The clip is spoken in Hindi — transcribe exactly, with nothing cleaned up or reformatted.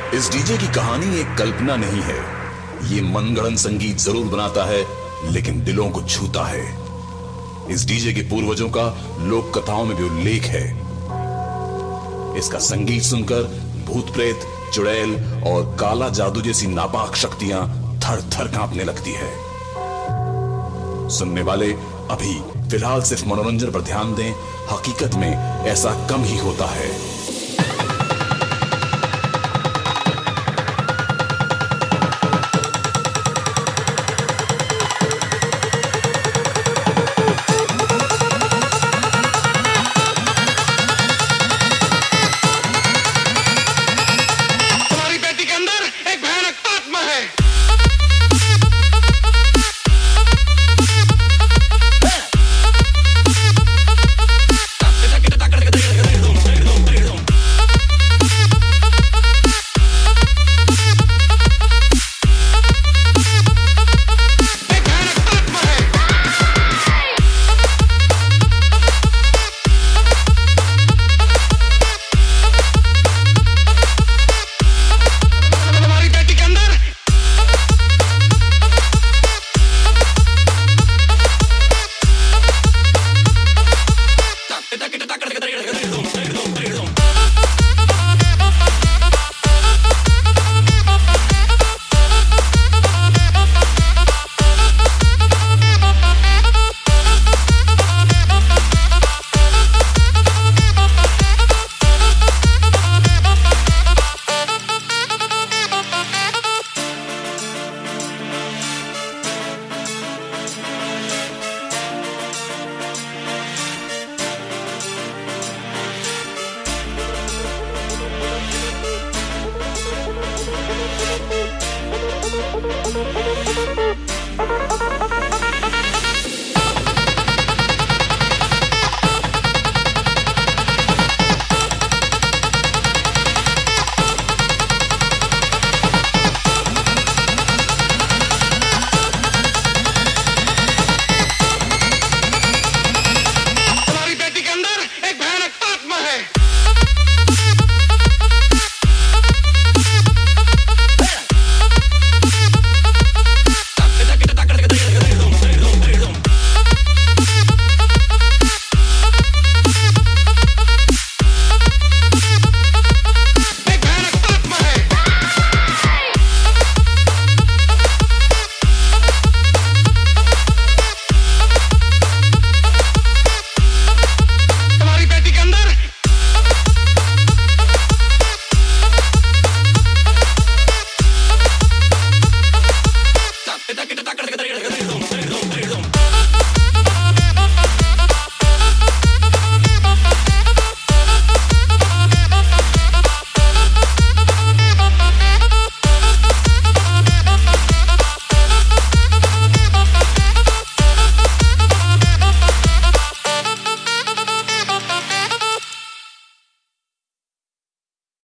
इस डीजे की कहानी एक कल्पना नहीं है। ये मनगढ़ंत संगीत जरूर बनाता है, लेकिन दिलों को छूता है। इस डीजे के पूर्वजों का लोक कथाओं में भी उल्लेख है। इसका संगीत सुनकर भूत प्रेत, चुड़ैल और काला जादू जैसी नापाक शक्तियां थर थर कांपने लगती है। सुनने वाले अभी फिलहाल सिर्फ मनोरंजन पर ध्यान दें। हकीकत में ऐसा कम ही होता है।